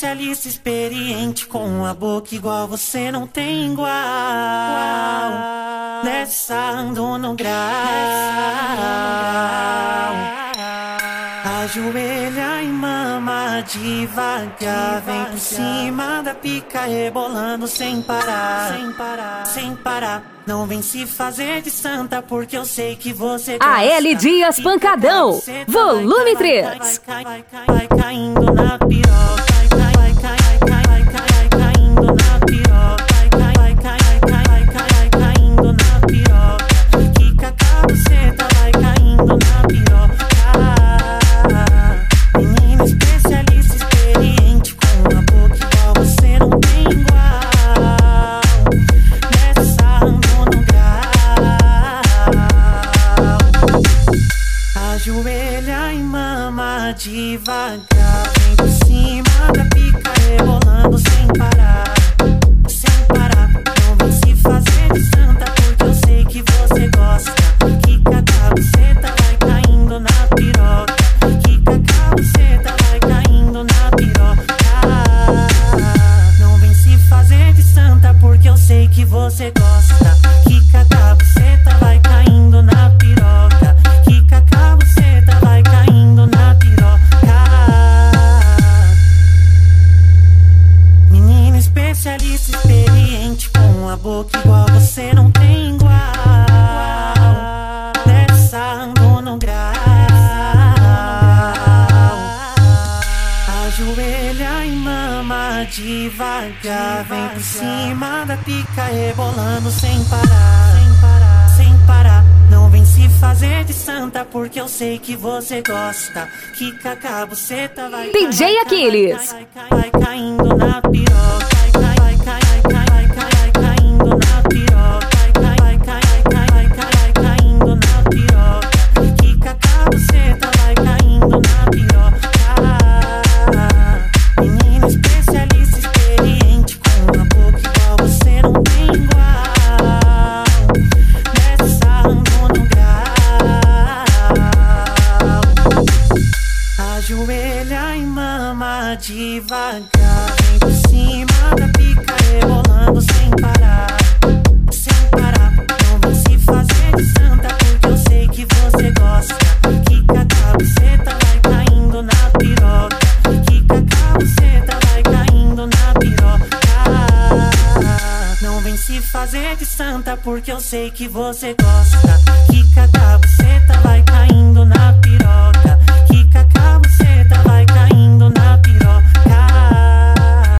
especialista experiente, com a boca igual você não tem igual. Desce sarrando no grau, ajoelha e mama devagar, vem por cima da pica rebolando sem parar, sem parar, sem parar. Não vem se fazer de santa porque eu sei que você gosta. A.L. Dias Pancadão, volume 3. Vai caindo na piroca, vai caindo na piroca, vai caindo na piroca. Quica a buceta, vai caindo na piroca. Menina especialista experiente, com a boca igual você não tem igual. Desce sarrando no grau, ajoelha e mama devagar, vem por cima da pica rebolando sem parar, sem parar. Não vem se fazer de santa porque eu sei que você gosta. Quica a buceta, vai caindo na piroca. Quica a buceta, vai caindo na piroca. Não vem se fazer de santa porque eu sei que você gosta. Quica a buceta, vai caindo na piroca. Quica a buceta, vai caindo na piroca. Menina especialista experiente, com a boca igual você não tem igual. Desce sarrando no grau, ajoelha e mama devagar, vem por cima da pica rebolando sem parar, sem parar, sem parar. Não vem se fazer de santa porque eu sei que você gosta. Quica a buceta, vai DJ Aquiles. vai caindo na piroca, vai caindo na piroca, vai caindo na piroca. Quica a buceta, vai caindo na piroca. Menina especialista experiente, com a boca igual você não tem igual. Desce sarrando no grau, ajoelha e mama devagar, vem por cima da pica rebolando sem parar, sem parar. Não vem se fazer de santa porque eu sei que você gosta. Quica a buceta, vai caindo na piroca. Quica a buceta, vai caindo na piroca. Não vem se fazer de santa porque eu sei que você gosta. Quica a buceta, vai caindo na piroca.